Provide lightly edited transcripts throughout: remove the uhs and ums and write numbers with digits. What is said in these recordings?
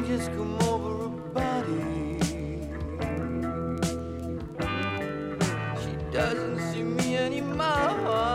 just come over her body. She doesn't see me anymore.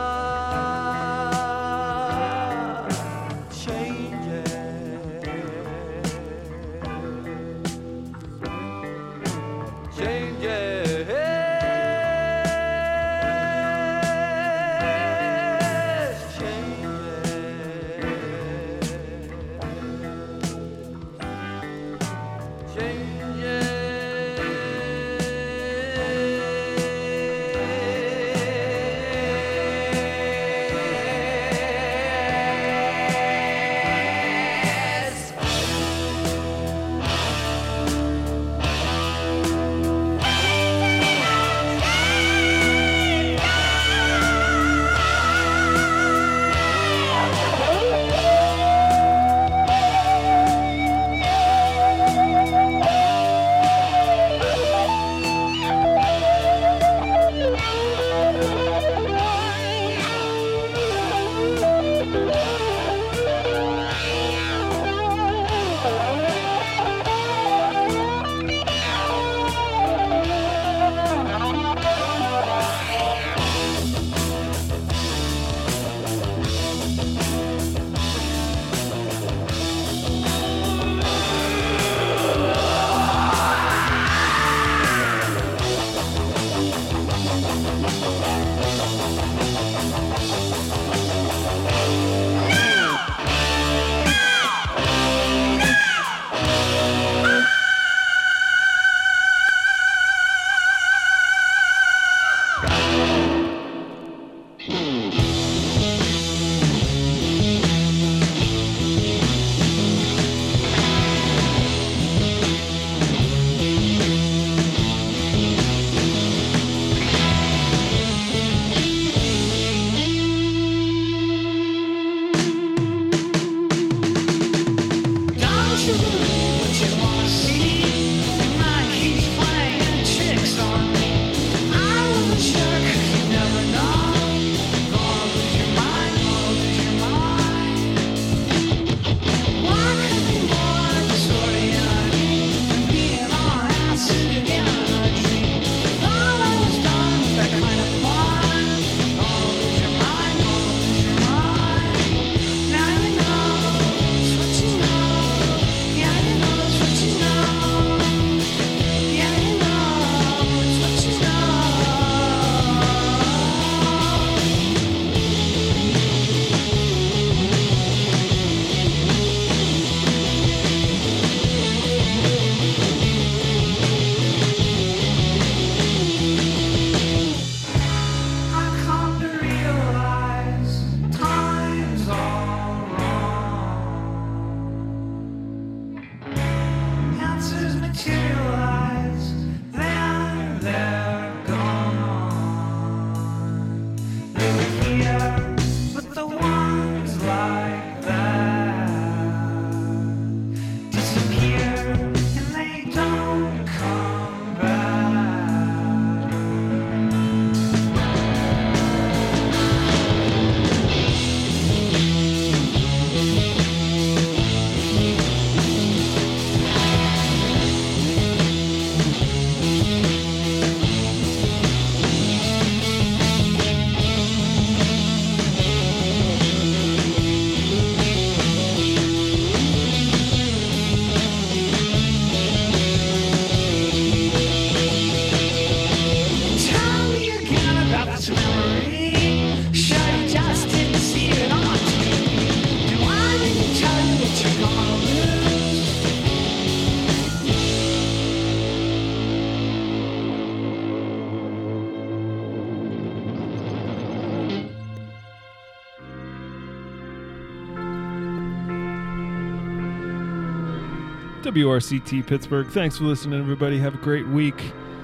WRCT Pittsburgh. Thanks for listening, everybody. Have a great week.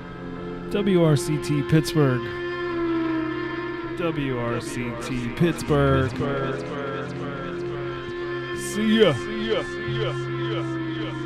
WRCT Pittsburgh. WRCT Pittsburgh. See ya. See ya. See ya. See ya. See ya.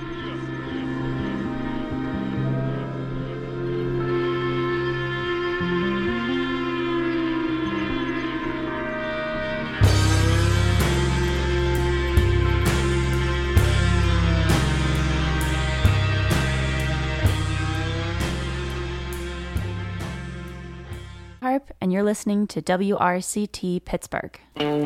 and you're listening to WRCT Pittsburgh.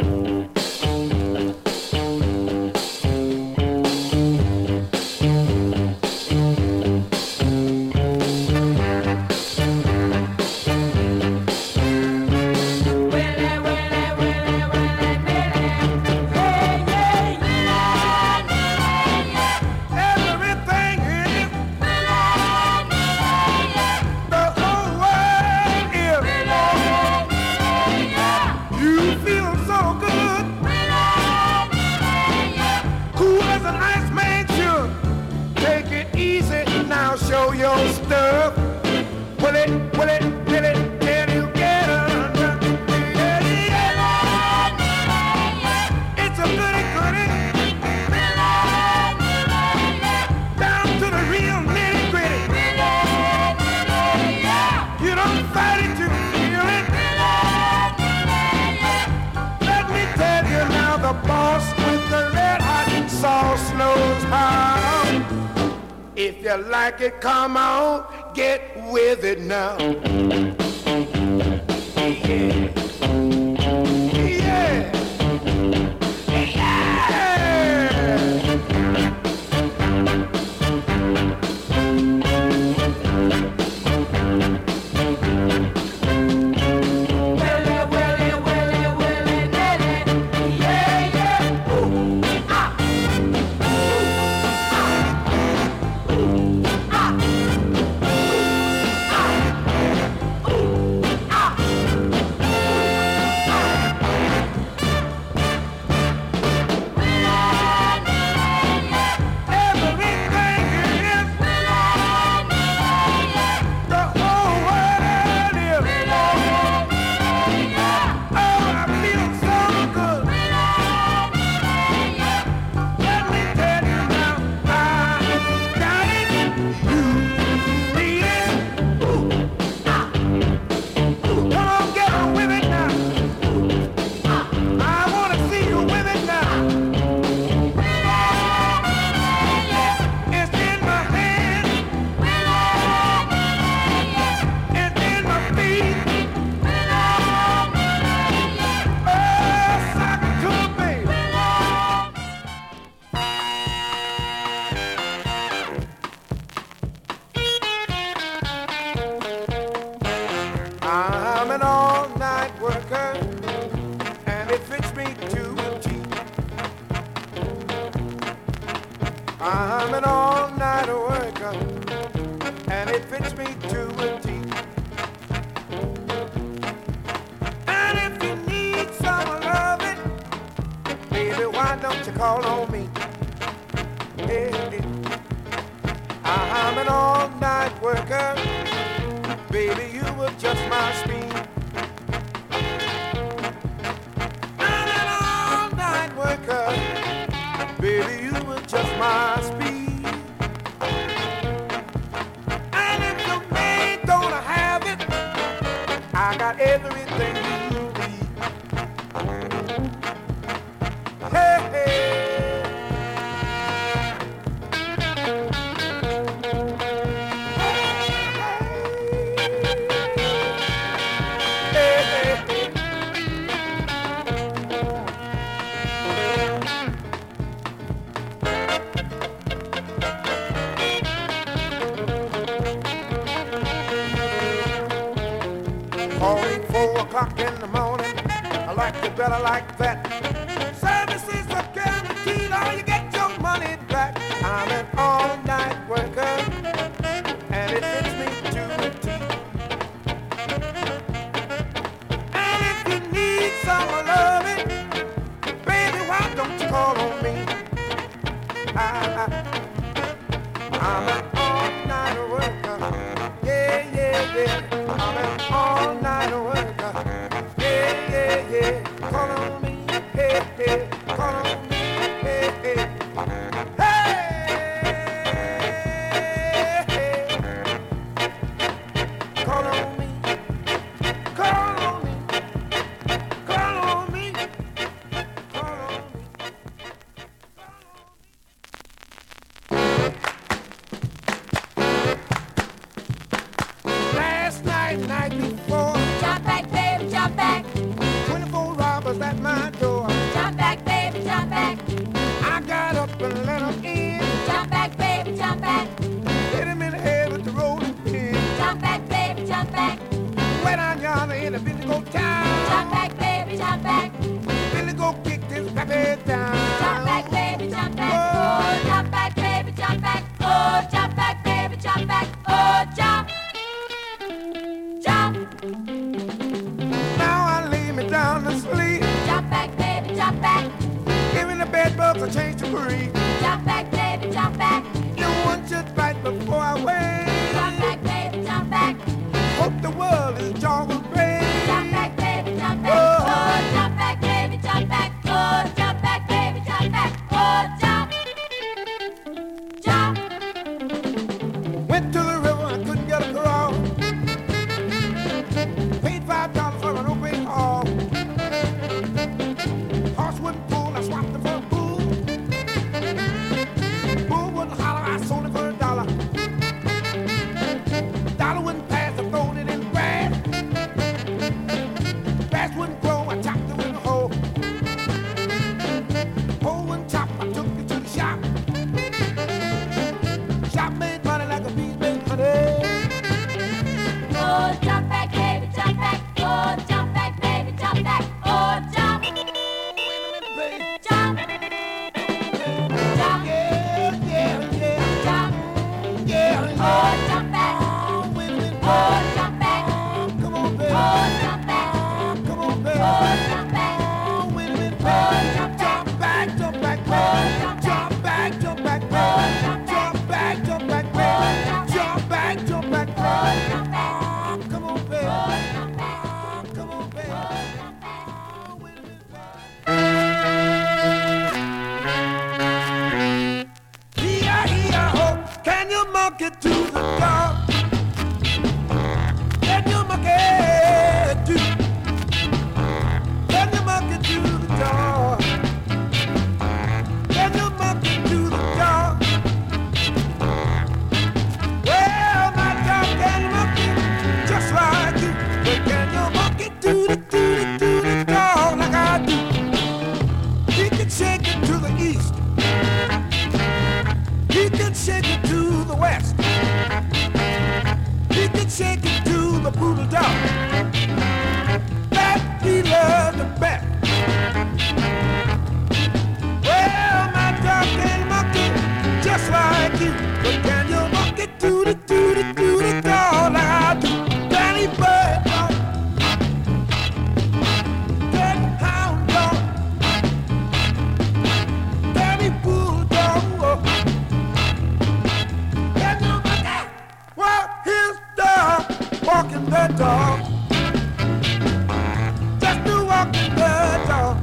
If you like it, come on, get with it now. Yeah. Yeah. I'm an all-night worker, and it fits me to a T. And if you need some loving, baby, why don't you call on me? Yeah, yeah. I'm an all-night worker, baby, you were just my speed. I'm an all-night worker, baby, you were just my speed. And if your man don't have it, I got everything you need. Hey, hey. Calling 4 o'clock in the morning, I like you better like that. Services are guaranteed, or you get your money back. I'm an all-night worker, and it fits me to a T. And if you need some loving, baby, why don't you call on me? I'm an all-night worker, yeah, yeah, yeah. I'm an all-night worker, yeah, yeah, yeah. Call on me, hey, hey. Call on me, hey, hey. Hey, hey. Call on me, call on me, call on me, call on me. Last night, night before, Drop back, baby. dogs are changed to breed. Jump back, baby, jump back. No one should bite before I wait. Jump back, baby, jump back. Hope the world is jungle brave. Jump back, baby, jump back. Oh, jump back, baby, jump back. Oh, jump back, baby, jump back. Oh, jump. Jump. Went to the river and couldn't get across. Paid $5 for an open hall. Horse wouldn't pull, I swapped it for a bull. Bull wouldn't holler, I sold it for $1. Dollar wouldn't pass, I throwed it in the grass. Grass wouldn't grow, I chopped it with a hoe. Hoe wouldn't chop, I took it to the shop. Shop made money like a bee made honey. Oh, jump back, baby, jump back. Oh, jump back, baby, jump back. Oh, jump. Jump. Jump. Yeah, yeah, yeah, Jump. yeah, Oh, yeah. jump back. Oh, wait a minute, Oh, jump back. come on, baby. Oh, jump back. Come on, baby. Oh, jump back. Oh, wait a minute, baby. Oh, jump back. Jump back, jump back, Oh, baby. jump Jump back, jump back, Oh, baby. jump back. Jump back, jump back, Oh, baby. jump back. Jump back, jump back, Oh, baby. jump back. Oh, come on, baby. Oh, jump back. Oh, come on, baby. Oh, jump back. Oh, wait a minute, baby. Hee-haw, can you monkey to the dog? Can you monkey to? Can you monkey to the dog? Can you monkey to the dog? Well, my dog can monkey just like you, but can you monkey to the dog like I do? He can shake it to the east. He can shake it to the west. He can shake it to the poodle dog that he loves the best. Well, my dog can monkey just like you, but can you monkey to the dog like I do? Danny Bird dog, Danny Hound dog, Danny Bull dog. Can you monkey? Well, his dog walking the dog, just to walking the dog.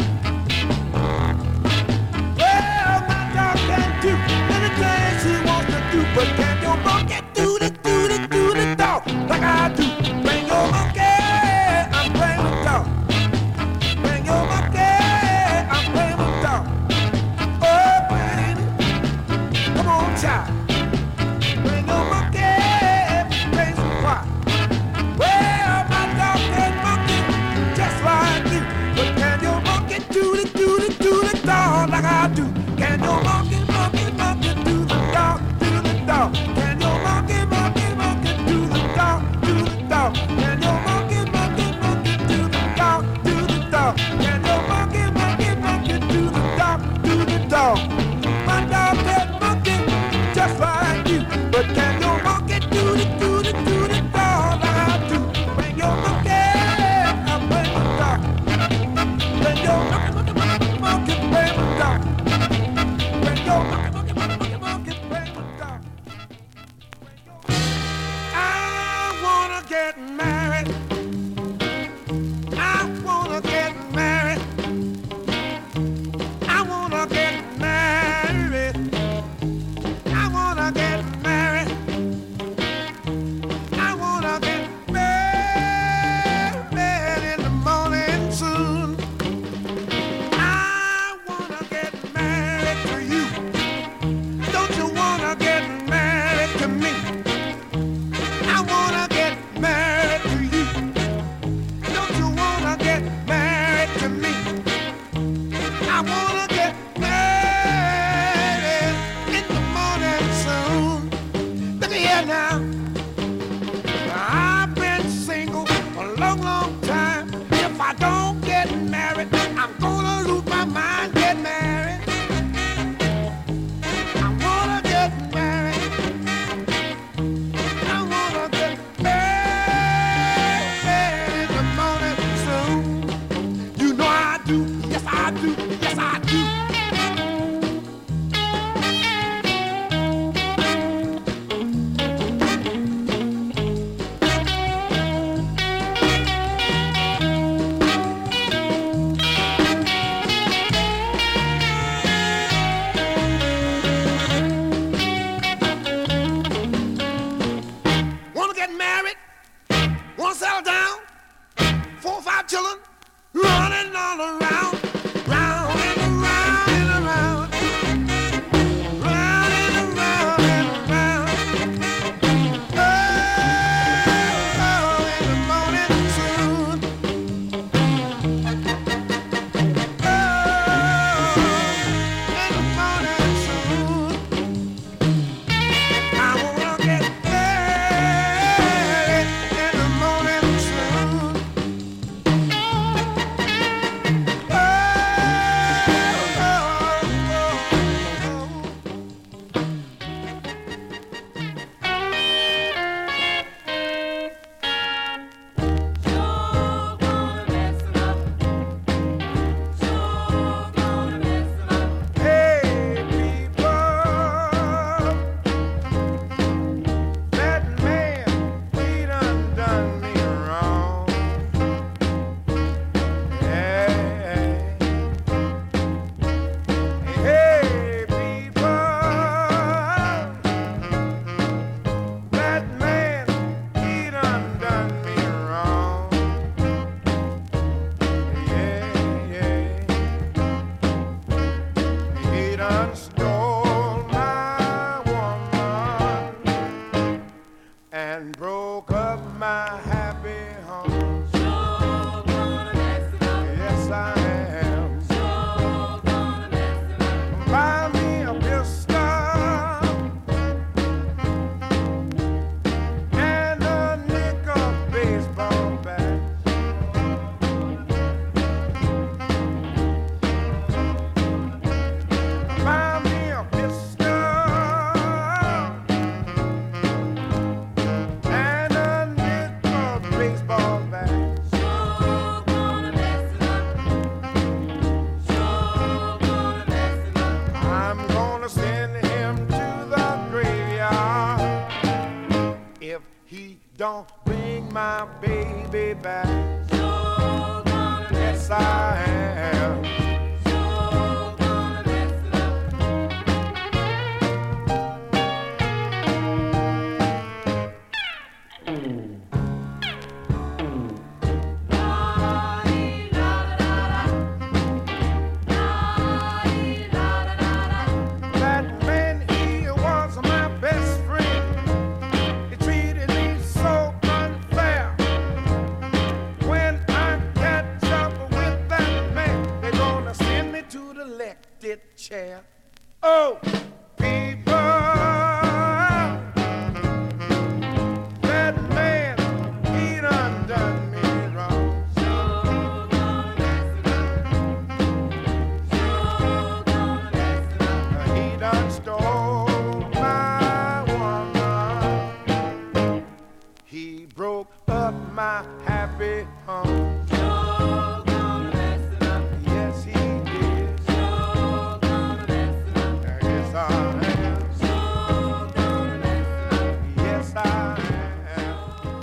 Well, my dog can do anything she wants to do, but can your monkey do the dog like I do? Bring your monkey, I'm playing with dog. Bring your monkey, I'm playing with dog. Oh, baby, come on, child. Bring your monkey, play some quiet. Well, my dog can monkey just like you, but can your monkey do the dog like I do? Can your monkey do the dog, Can your monkey do the dog, Can your monkey do the dog, Can your monkey do the dog, My dog can monkey just like you, but can your monkey do the dog like I do? Bring your monkey, I'll bring the dog. Bring your monkey, bring the dog. Bring your monkey, bring the dog. I wanna get married. I wanna get married. I wanna get married. He done stole my woman and broke up my happy home. Sure gonna mess it up. Yes, I am. Sure gonna mess it up. Buy me a pistol and a nickel baseball bat. Buy me a pistol and a nickel baseball bat. Sure gonna mess it up. Sure gonna mess it up. I'm gonna send him to the graveyard if he don't bring my baby back. Sure gonna Yes, I am. Sure gonna mess it up. That man, he was my best friend. He treated me so unfair. When I catch up with that man, they're gonna send me to the elected chair. Oh, people, that man, he done me wrong. He done stole my woman. He broke up my happy home. Yes, he did. Yes, I am. Yes, I am.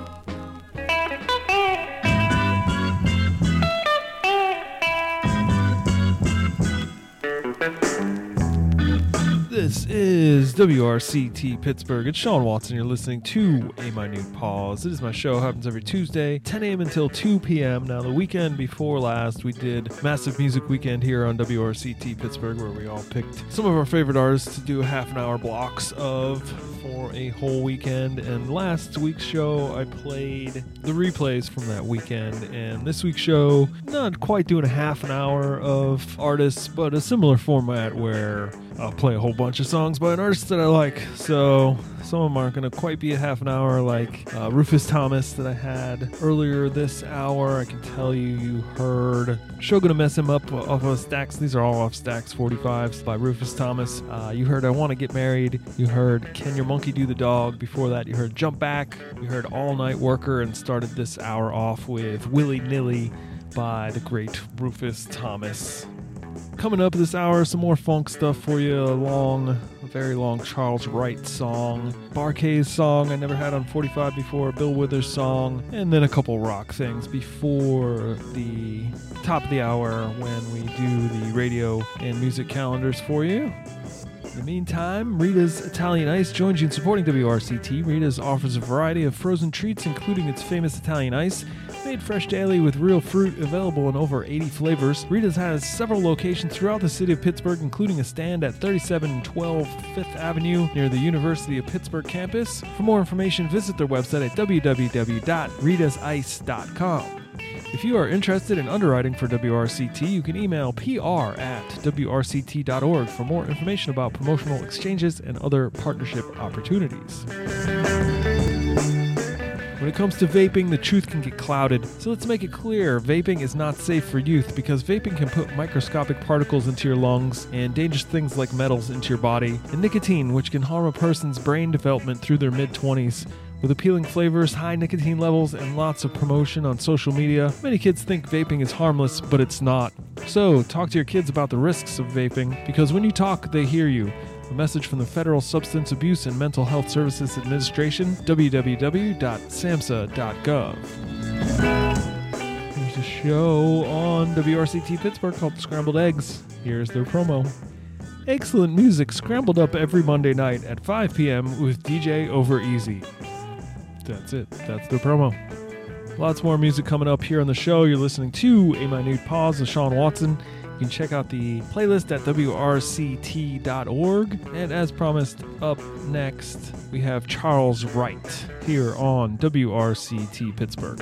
This is WRCT Pittsburgh. It's Sean Watson. You're listening to A Minute Pause. It is my show. It happens every Tuesday, 10 a.m. until 2 p.m. Now, the weekend before last, we did Massive Music Weekend here on WRCT Pittsburgh, where we all picked some of our favorite artists to do half-an-hour blocks of for a whole weekend. And last week's show, I played the replays from that weekend. And this week's show, not quite doing a half an hour of artists, but a similar format where I'll play a whole bunch of songs by an artist that I like. So some of them aren't going to quite be a half an hour, like Rufus Thomas that I had earlier this hour. I can tell you heard Show Gonna Mess Him Up off of Stax. These are all off Stax 45s by Rufus Thomas. You heard I Want to Get Married. You heard Can Your Monkey Do the Dog. Before that, you heard Jump Back. You heard All Night Worker, and started this hour off with Willy Nilly by the great Rufus Thomas. Coming up this hour, some more funk stuff for you. A very long Charles Wright song, Bar-Kays song I never had on 45 before, Bill Withers song, and then a couple rock things before the top of the hour when we do the radio and music calendars for you. In the meantime, Rita's Italian Ice joins you in supporting WRCT. Rita's offers a variety of frozen treats, including its famous Italian Ice, made fresh daily with real fruit, available in over 80 flavors. Rita's has several locations throughout the city of Pittsburgh, including a stand at 3712 5th Avenue near the University of Pittsburgh campus. For more information, visit their website at www.ritasice.com. If you are interested in underwriting for WRCT, you can email pr@wrct.org for more information about promotional exchanges and other partnership opportunities. When it comes to vaping, the truth can get clouded. So let's make it clear, vaping is not safe for youth because vaping can put microscopic particles into your lungs and dangerous things like metals into your body, and nicotine, which can harm a person's brain development through their mid-20s. With appealing flavors, high nicotine levels, and lots of promotion on social media, many kids think vaping is harmless, but it's not. So, talk to your kids about the risks of vaping, because when you talk, they hear you. A message from the Federal Substance Abuse and Mental Health Services Administration, www.samhsa.gov. There's a show on WRCT Pittsburgh called Scrambled Eggs. Here's their promo. Excellent music scrambled up every Monday night at 5 p.m. with DJ Over Easy. That's it. That's their promo. Lots more music coming up here on the show. You're listening to A Minute Pause with Sean Watson. You can check out the playlist at wrct.org. And as promised, up next, we have Charles Wright here on WRCT Pittsburgh.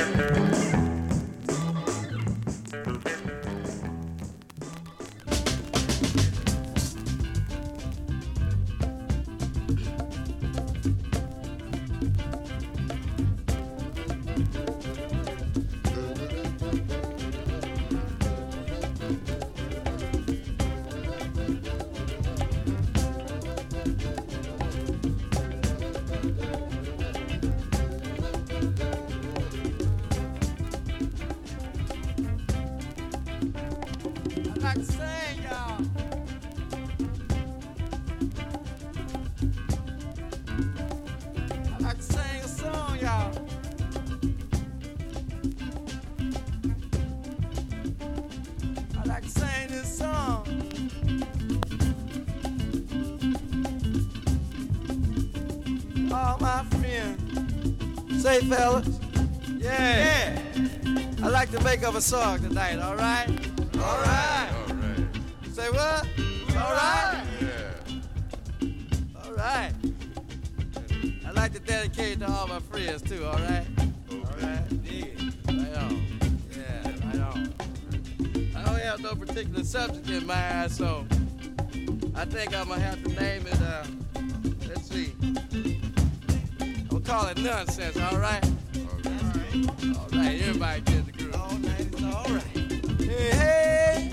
Say, fellas, yeah. I'd like to make up a song tonight, all right? All right. All right. Say what? All right. Yeah. All right. I'd like to dedicate it to all my friends, too, all right? Okay. All right. Dig it. Right on. Yeah, right on. I don't have no particular subject in mind, so I think I'm going to have to name it, let's see. We'll call it nonsense, all right? All right. All right, everybody get the groove. All night, it's all right. Hey, hey.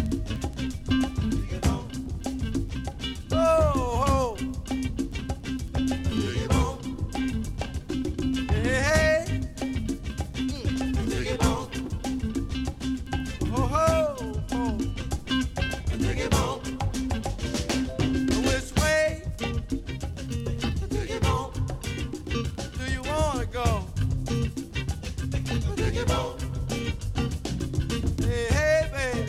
Oh, oh. Hey, hey. Oh, oh, oh. Which way do you want to go? Hey, hey, baby.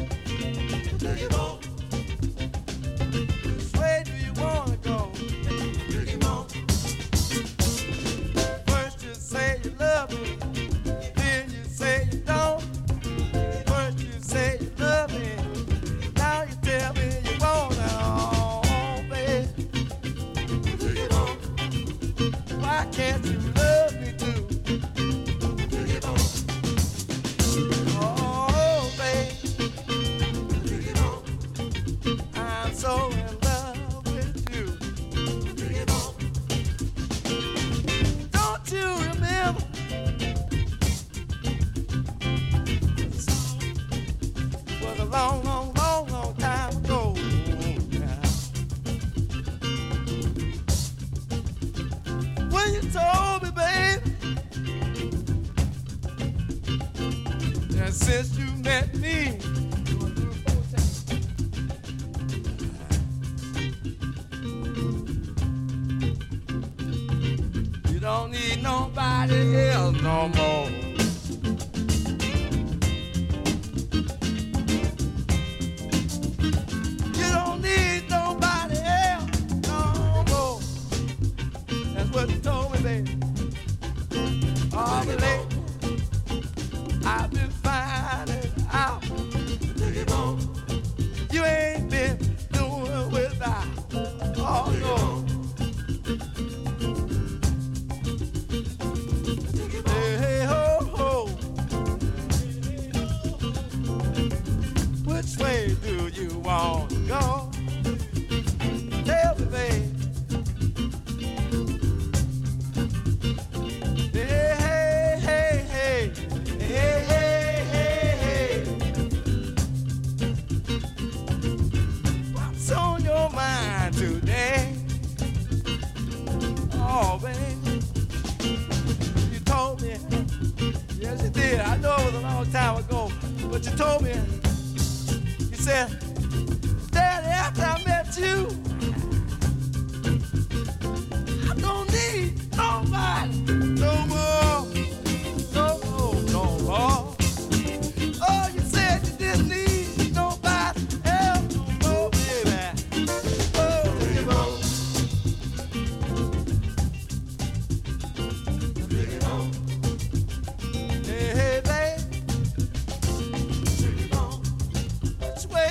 Which way do you want to go? First you say you love me, then you say you don't. First you say you love me, now you tell me you want it all, baby. Why can't you love me too? Oh, baby, I'm so in love with you. Don't you remember? Was a long, long, long, long time ago. When you told me, babe, that since you met me, you don't need nobody else no more. You don't need nobody else no more. That's what you told me, baby. All the late, I've been finding out you ain't been doing without. Oh no. Hey, hey, ho, ho. Which way do you want to go? Tell me, babe. Hey, hey, hey, hey. Hey, hey, hey, hey. What's on your mind today? Oh, baby. You told me. Yes, you did. I know it was a long time ago. But you told me. You said, Daddy, after I met you, I don't need nobody no more. No more, no more. Oh, you said you didn't need nobody else no more, baby. Oh, hey, hey, babe. Which way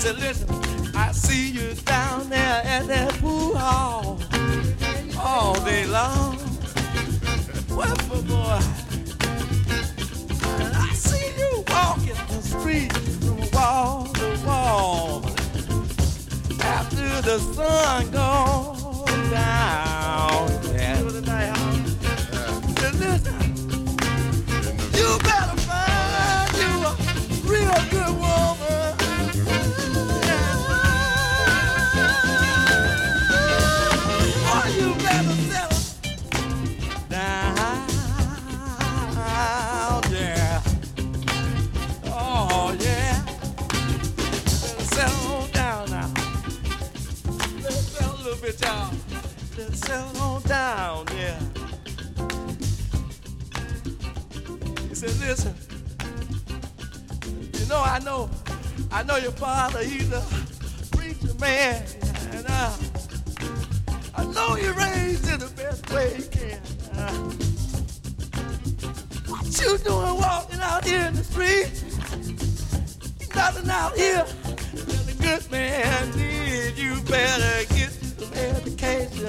said, listen, I see you down there at that pool hall all day long. Wherefore, boy, and I see you walking the street from wall to wall after the sun goes down. Yeah. Listen, you better find you a real good woman. Or you better settle down, yeah. Oh, yeah. Better settle down now. Better settle a little bit, y'all. Better settle on down, yeah. He said, listen, you know, I know your father, he's a preacher man, and I know you raised in the best way you can. What you doing walking out here in the street? Nothing out here that a good man did. You better get you some education.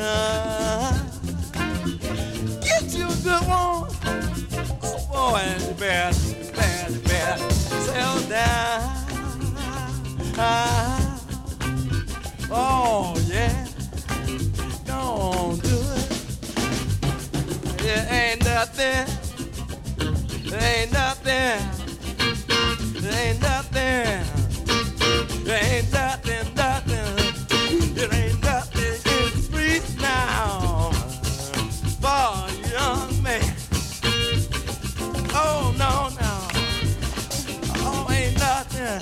Get you a good one. Oh boy, and you better settle down. Oh yeah, don't do it. There ain't nothing. There ain't nothing. There ain't nothing. There ain't nothing, nothing. There ain't nothing in the streets now for a young man. Oh no, no. Oh, ain't nothing.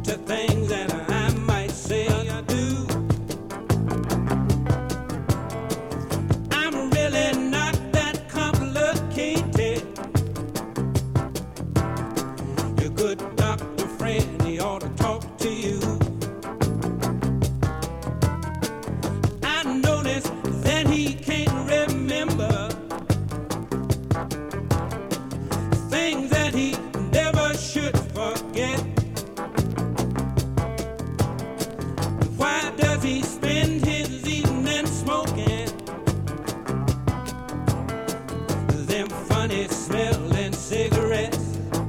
to things that I might say or do. I'm really not that complicated. Your good doctor friend, he ought to talk to you. I noticed that he can't remember things that he never should forget. Why does he spend his evening smoking them funny smelling cigarettes?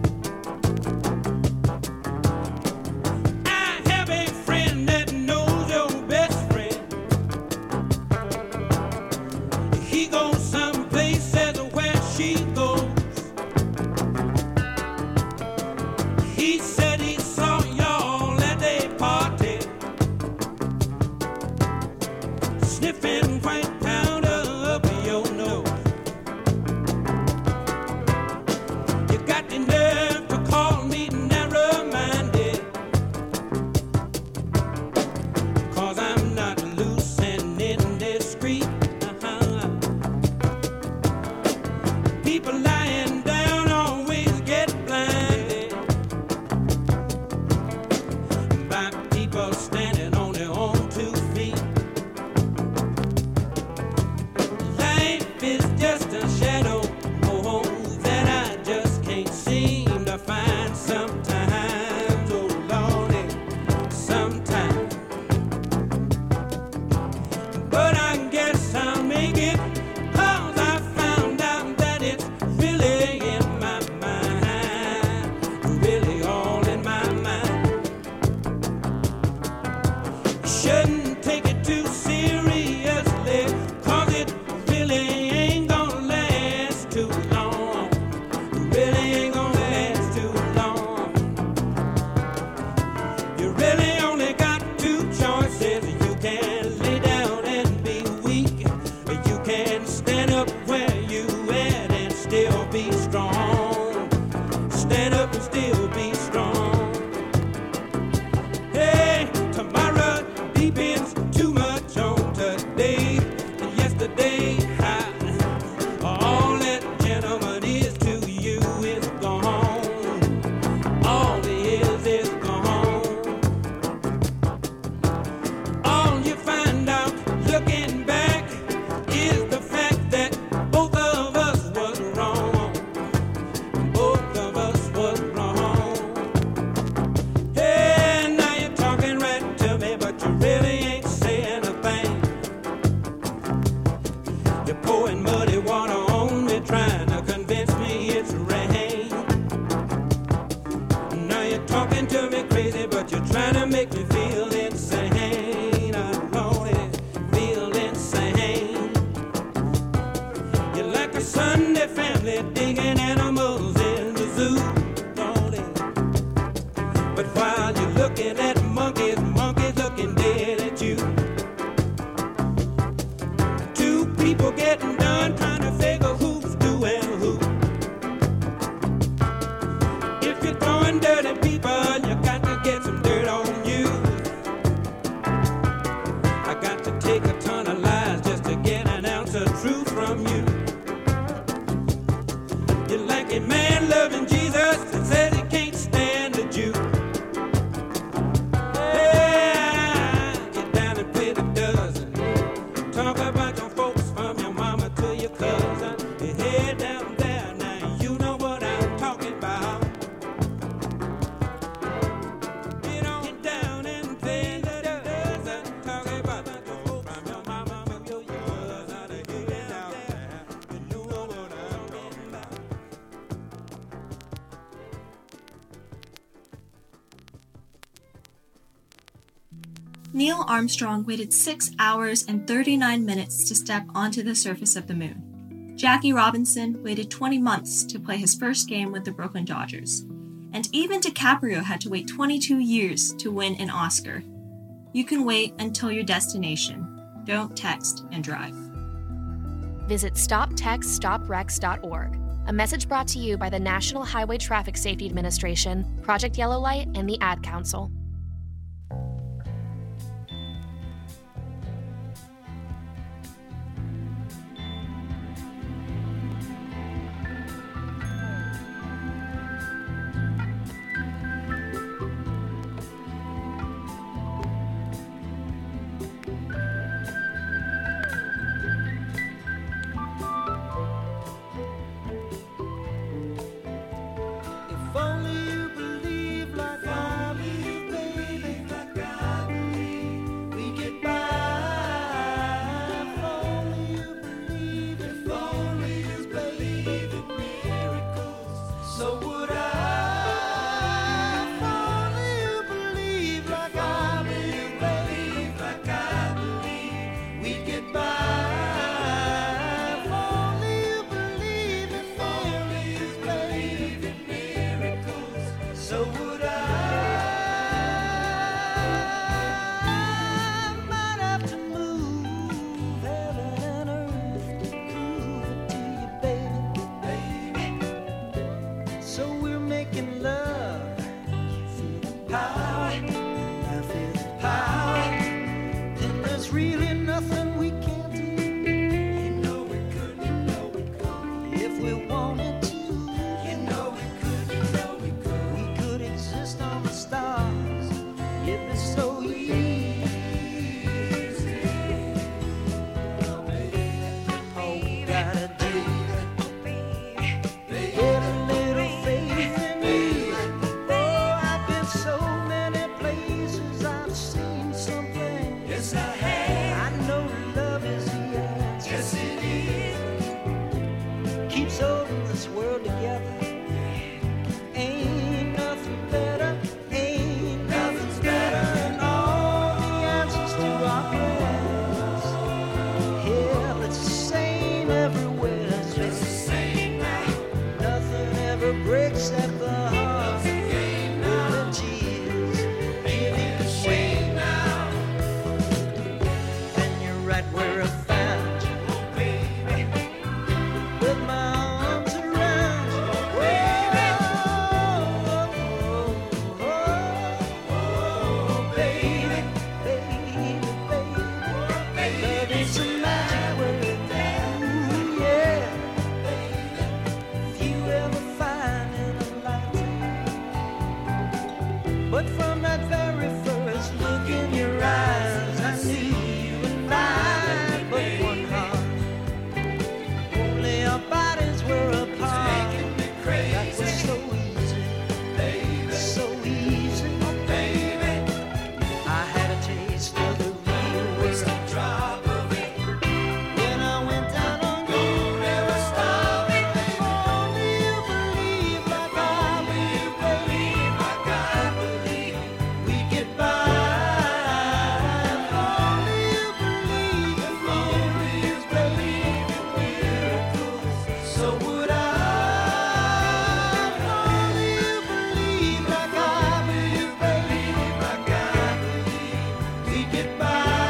I have a friend that knows your best friend. He goes some places where she goes. He said he saw y'all at a party, sniffing white powder up your nose. You got the nerve to call me narrow-minded, 'cause I'm not loose and indiscreet. People lying down always get blinded by people standing on their own 2 feet. Life is just a shadow, oh, that I just can't seem to find sometimes, oh Lordy, sometimes. But I guess I'll make it, 'cause I found out that it's really in my mind, really all in my mind. Shouldn't take it too seriously, 'cause it really ain't gonna last too long. Really ain't gonna last too long. You really only got 2 choices. You can lay down and be weak, or you can stand up where you at and still be strong. Stand up and still be strong. Hey, tomorrow depends too much on today. And yesterday, all that gentleman is to you is gone. All he is gone. All you find out looking back is the fact that both of us was wrong. Both of us was wrong. Hey, now you're talking right to me, but you really ain't saying a thing. You're pouring muddy water on me, trying to convince me it's rain. Now you're talking to me crazy, but you're trying to make me feel insane. I know it, feel insane. You're like a Sunday family digging animals in the zoo, Lordy. But while you're looking at monkeys, monkeys looking dead at you. 2 people getting done trying to figure who's doing who. If you're throwing dirty people, you got to get some dirt on you. I got to take a ton of lies just to get an ounce of truth from you. You're like a man loving Jesus that says he can't stand a Jew. Hey, get down and play the dozen. Talk about your folks from your mama to your cousin. Your head down there, now you know what I'm talking about. Get on down and play the dozen. Talk about your folks from your mama to your cousin. Your head down there, you know what I'm talking about. Neil Armstrong waited 6 hours and 39 minutes to step onto the surface of the moon. Jackie Robinson waited 20 months to play his first game with the Brooklyn Dodgers. And even DiCaprio had to wait 22 years to win an Oscar. You can wait until your destination. Don't text and drive. Visit StopTextStopWrecks.org. A message brought to you by the National Highway Traffic Safety Administration, Project Yellow Light, and the Ad Council. really nothing we can't do. You know we could, you know we could. If we wanted to, you know we could, you know we could. We could exist on the stars. It'd be so easy. All we gotta do, get a little faith in me. Oh, I've been so many places, I've seen something. Yes, I have. I know love is the answer. Yes, it is. Keeps holding this world together. Ain't nothing better. Ain't nothing better. And all the answers to our prayers. Hell, it's the same everywhere. It's the same now. Nothing ever breaks at the heart. Only tears giving way now. And you're right where I found you, baby, with my arms around you, baby. Oh, baby, baby, baby. Love is a magic word. Ooh, yeah. If you ever find in a lifetime. But from that very first look in your eyes, I knew you and I but one heart. Only our bodies were apart. That was so easy, baby, so easy, baby. I had a taste of the real world. A drop of it when I went down on you. Never stop it. Only you believe like I believe, believe like I believe. We get by. Only you believe in miracles, believe in miracles. So would I. Only you believe like I believe, believe like I believe. We get by.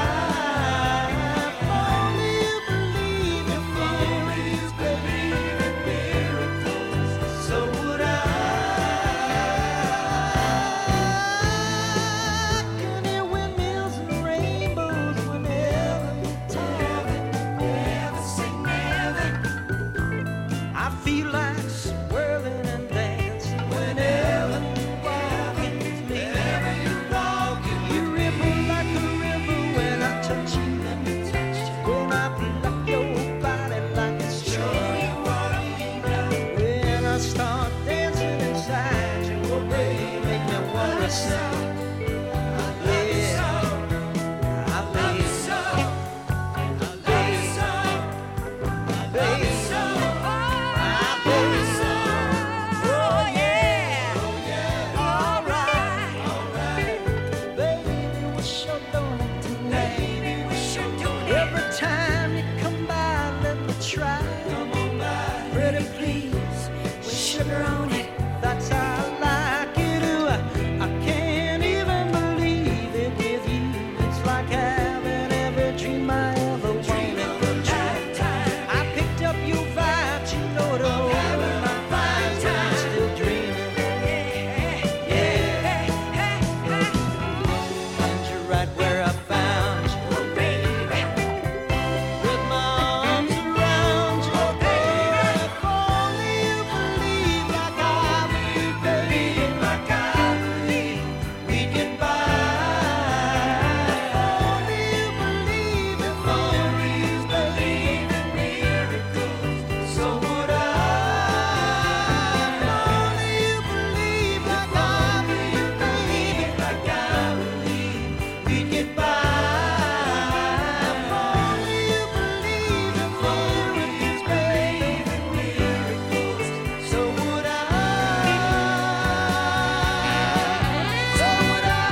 Only you believe in miracles, believe in miracles. So would I. Can hear windmills and rainbows whenever you tell me. Never say never. I feel like swirling and dancing whenever you're walking with me. Whenever you're walking, you ripple like a river when I touch you. When I pluck your body like a string. When I start dancing inside you, oh baby, make me wanna sing. Yeah, I love you so. Every time you come by, let me try. Pretty please, with sugar on it. That's how I like it. Ooh, I can't even believe it with you. It's like having every dream I ever wanted come true. I picked up your vibes, you know it all. My vibes, I'm still dreaming. Yeah. And you're right where I found you, oh baby. With my arms around you, oh baby. If only you believe like I believe, baby, like I believe, we get by. Only you believe in miracles, believe in miracles. So would I. Only you believe like I believe, baby, like I believe, we get by. Only you believe in miracles, baby, miracles. So would I. So would I.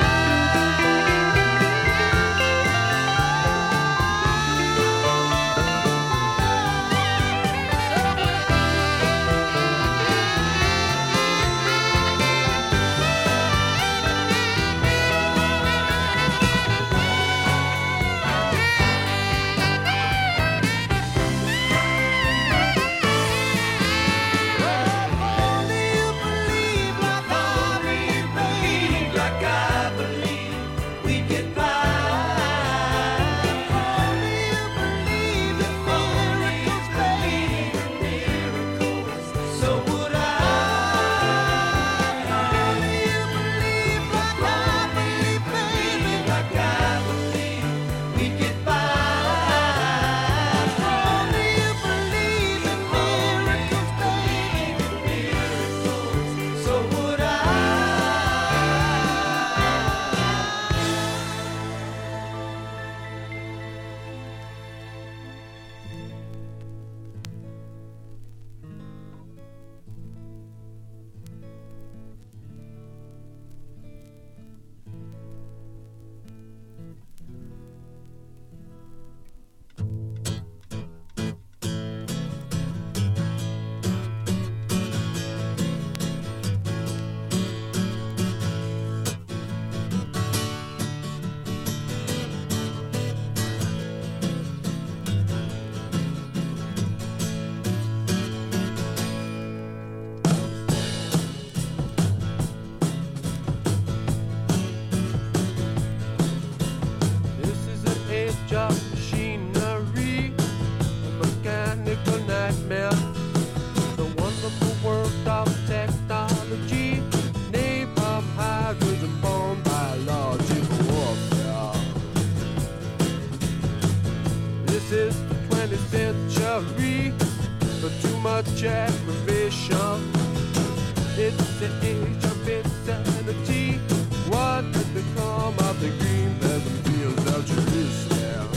much aggravation. It's the age of insanity. What has become of the green pleasant fields of Jerusalem?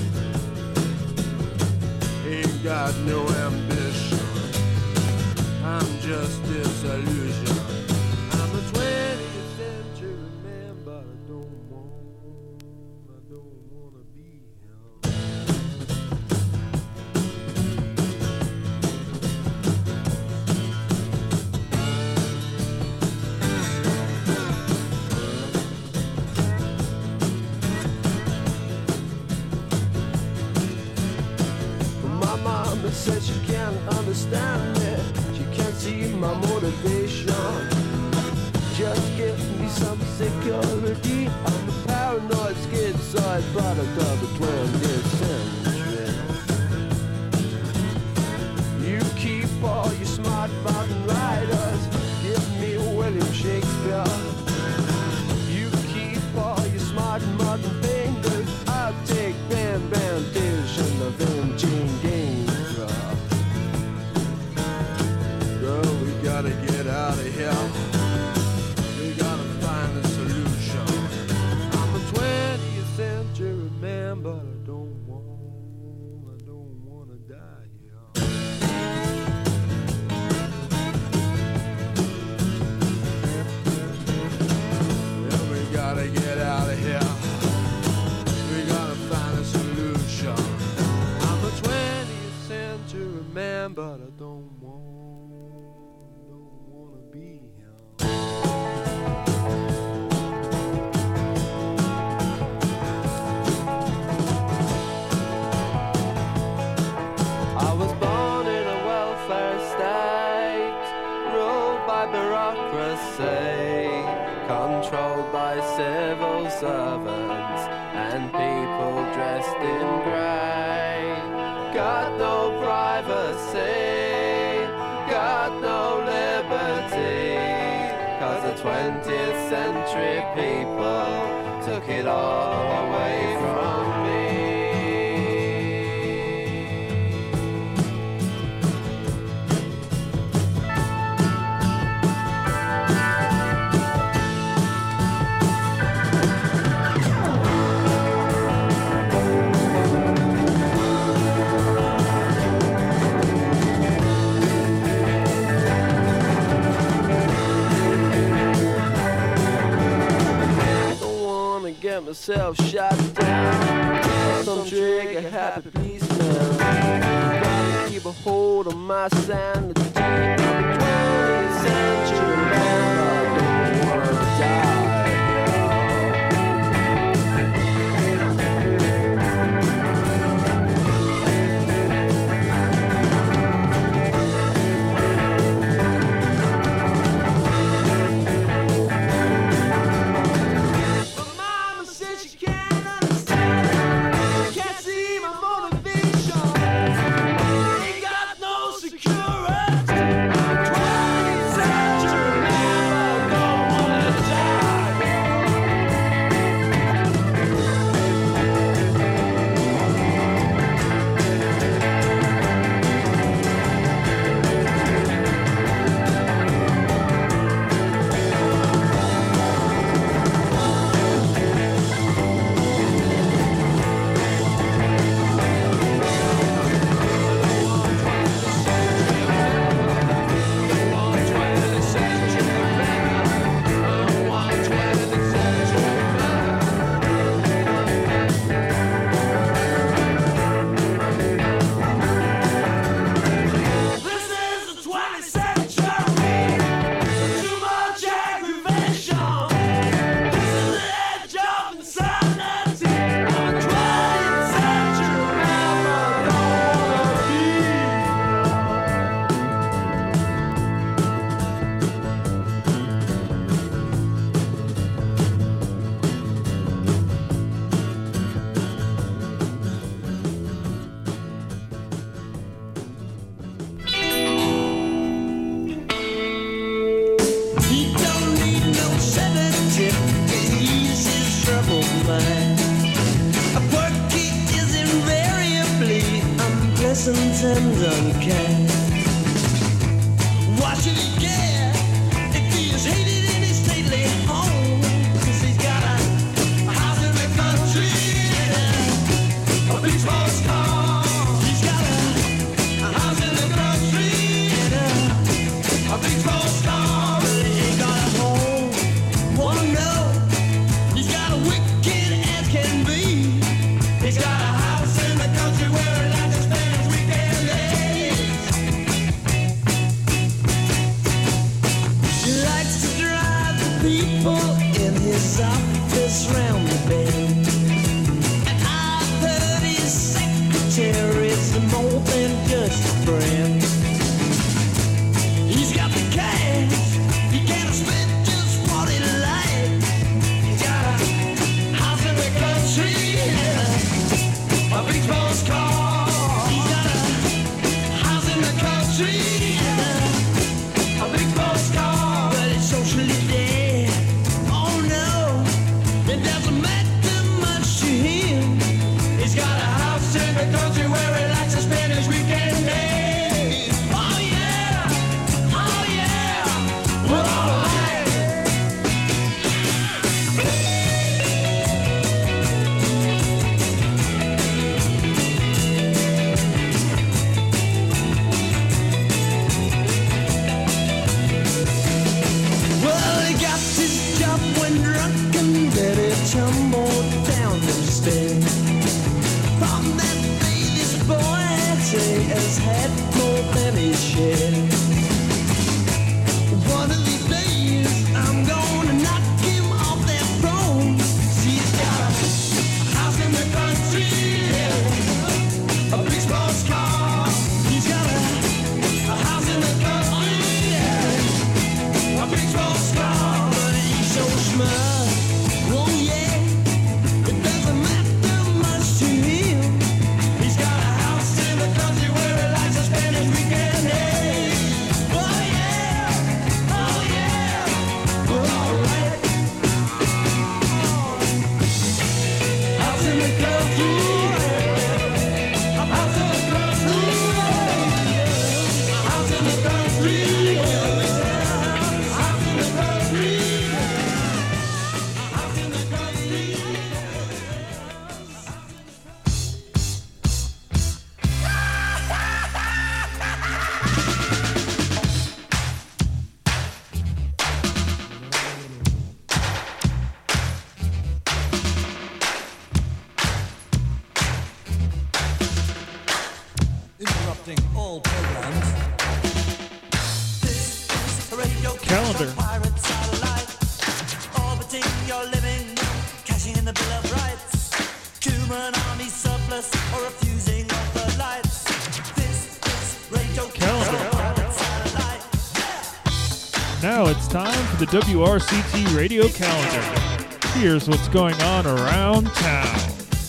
Ain't got no ambition. I'm just disillusion. I'm a 20th century man, but I don't wanna be him. My mama said she can't understand me. She can't see my motivation. Just give me some security. I'm a paranoid schizoid product of the 20th century. You keep all your smart mountain riders. Give me William Shakespeare. You keep all your smart mountain fingers. I'll take Bandition of Engine Games. Girl, we gotta get out of here. We gotta find a solution. I'm a 20th century man, but I don't wanna die here. Yeah, we gotta get out of here. We gotta find a solution. I'm a 20th century man, but I don't wanna be him. I was born in a welfare state, ruled by bureaucracy, controlled by civil servants and people dressed in grey. Got no privacy, got no liberty, 'cause the 20th century people took it all away from me. Get myself shot down. Some trigger happy policeman. Gotta keep a hold on my sanity. I'm a 20th century man, I don't wanna die. sometimes unkind. tumbled down the stairs. From that day, this boy has had more than his share. One of these days, I'm gonna knock him off that throne. He's got a house in the country, a big sports car. He's got a house in the country, a big sports car. But he's so smart, oh yeah, it doesn't matter much to him. He's got a house in the country where he likes to spend his weekend. Hey, oh yeah, well alright. House in the country, house in the country, house in the country, house in the country, house in the country. Interrupting all programs. This is Radio Calendar. Pirate Satellite. Orbiting your living room, cashing in the Bill of Rights. Human army surplus or refusing of the lights. This is Radio Calendar. Pirate Satellite. Now it's time for the WRCT radio calendar. Here's what's going on around town.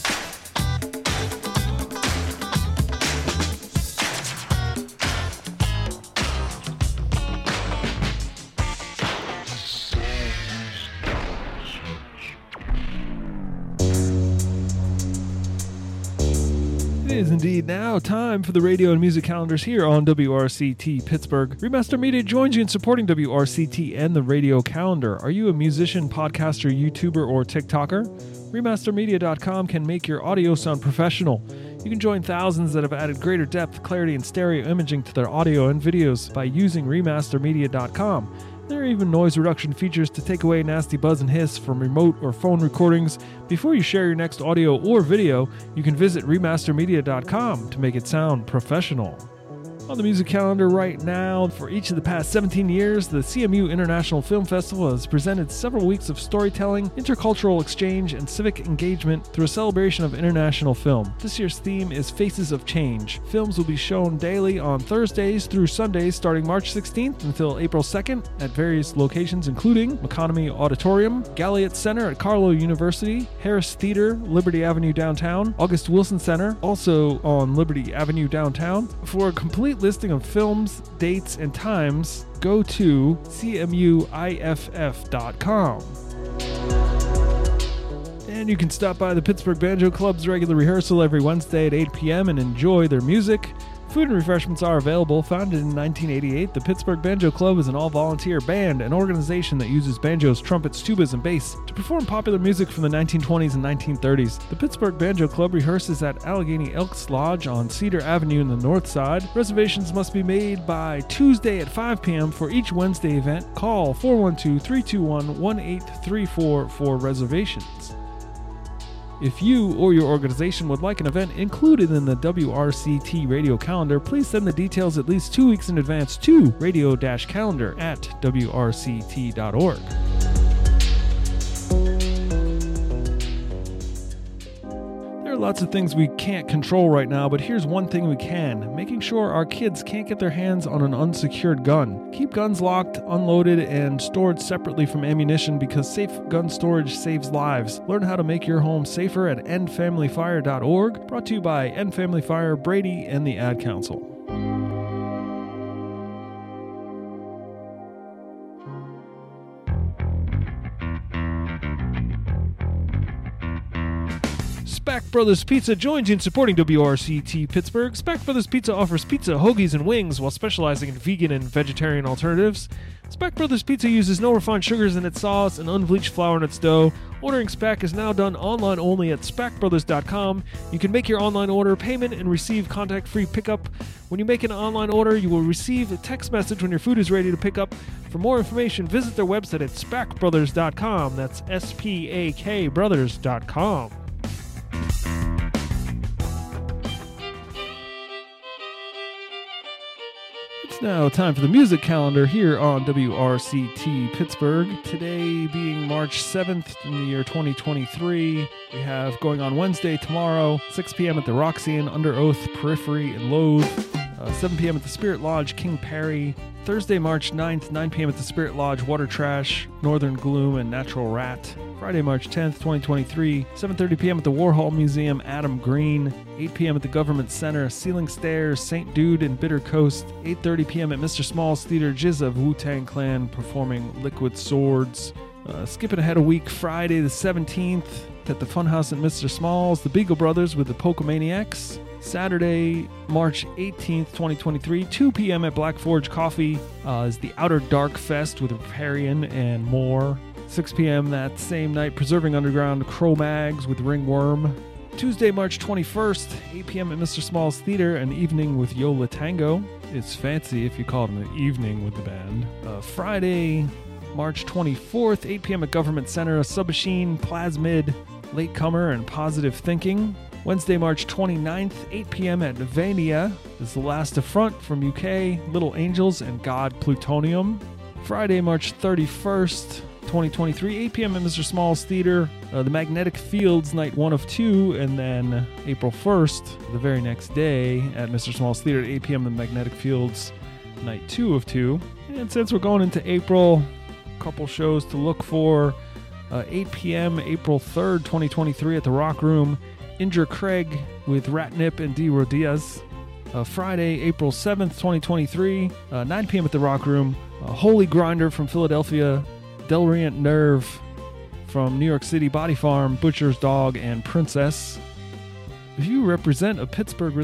It is indeed now time for the radio and music calendars here on WRCT Pittsburgh. Remaster Media joins you in supporting WRCT and the radio calendar. Are you a musician, podcaster, YouTuber, or TikToker? Remastermedia.com can make your audio sound professional. You can join thousands that have added greater depth, clarity, and stereo imaging to their audio and videos by using Remastermedia.com. There are even noise reduction features to take away nasty buzz and hiss from remote or phone recordings. Before you share your next audio or video, you can visit remastermedia.com to make it sound professional. On the music calendar right now, for each of the past 17 years, the CMU International Film Festival has presented several weeks of storytelling, intercultural exchange, and civic engagement through a celebration of international film. This year's theme is Faces of Change. Films will be shown daily on Thursdays through Sundays starting March 16th until April 2nd at various locations including McConomy Auditorium, Galliot Center at Carlow University, Harris Theater, Liberty Avenue downtown, August Wilson Center, also on Liberty Avenue downtown. For a complete listing of films, dates, and times, go to cmuiff.com. And you can stop by the Pittsburgh Banjo Club's regular rehearsal every Wednesday at 8 p.m. and enjoy their music. Food and refreshments are available. Founded in 1988, the Pittsburgh Banjo Club is an all-volunteer band, an organization that uses banjos, trumpets, tubas, and bass to perform popular music from the 1920s and 1930s. The Pittsburgh Banjo Club rehearses at Allegheny Elks Lodge on Cedar Avenue in the north side. Reservations must be made by Tuesday at 5 p.m. for each Wednesday event. Call 412-321-1834 for reservations. If you or your organization would like an event included in the WRCT radio calendar, please send the details at least 2 weeks in advance to radio-calendar@wrct.org. There are lots of things we can't control right now, but here's one thing we can: making sure our kids can't get their hands on an unsecured gun. Keep guns locked, unloaded, and stored separately from ammunition because safe gun storage saves lives. Learn how to make your home safer at endfamilyfire.org. Brought to you by End Family Fire, Brady, and the Ad Council. Spack Brothers Pizza joins you in supporting WRCT Pittsburgh. Spack Brothers Pizza offers pizza, hoagies, and wings while specializing in vegan and vegetarian alternatives. Spack Brothers Pizza uses no refined sugars in its sauce and unbleached flour in its dough. Ordering Spack is now done online only at SpackBrothers.com. You can make your online order, payment, and receive contact-free pickup. When you make an online order, you will receive a text message when your food is ready to pick up. For more information, visit their website at SpackBrothers.com. That's SPAK Brothers.com. It's now time for the music calendar here on WRCT Pittsburgh. Today being March 7th in the year 2023. We have going on Wednesday, tomorrow, 6 p.m. at the Roxy Under Oath, Periphery, and Loathe. 7 p.m. at the Spirit Lodge, King Perry. Thursday, March 9th, 9 p.m. at the Spirit Lodge, Water Trash, Northern Gloom, and Natural Rat. Friday, March 10th, 2023, 7:30 p.m. at the Warhol Museum, Adam Green. 8 p.m. at the Government Center, Ceiling Stairs, St. Dude, and Bitter Coast. 8:30 p.m. at Mr. Small's Theater, Jizz of Wu-Tang Clan performing Liquid Swords. Skipping ahead a week, Friday the 17th at the Funhouse at Mr. Small's, the Beagle Brothers with the Pokemaniacs. Saturday, March 18th, 2023, 2 p.m. at Black Forge Coffee is the Outer Dark Fest with Riparian and more. 6 p.m. that same night, Preserving Underground, Cro-Mags with Ringworm. Tuesday, March 21st, 8 p.m. at Mr. Small's Theater, an evening with Yola Tango. It's fancy if you call it an evening with the band. Friday, March 24th, 8 p.m. at Government Center, Submachine, Plasmid, Latecomer, and Positive Thinking. Wednesday, March 29th, 8 p.m. at Navania is The Last Affront from UK, Little Angels, and God Plutonium. Friday, March 31st, 2023, 8 p.m. at Mr. Small's Theater, The Magnetic Fields, night 1 of 2, and then April 1st, the very next day, at Mr. Small's Theater at 8 p.m. The Magnetic Fields, night 2 of 2. And since we're going into April, a couple shows to look for. 8 p.m. April 3rd, 2023, at the Rock Room, Injure Craig with Ratnip and D. Rodias. Friday, April 7th, 2023, 9 p.m. at the Rock Room, Holy Grinder from Philadelphia, Delrient Nerve from New York City, Body Farm, Butcher's Dog, and Princess. If you represent a Pittsburgh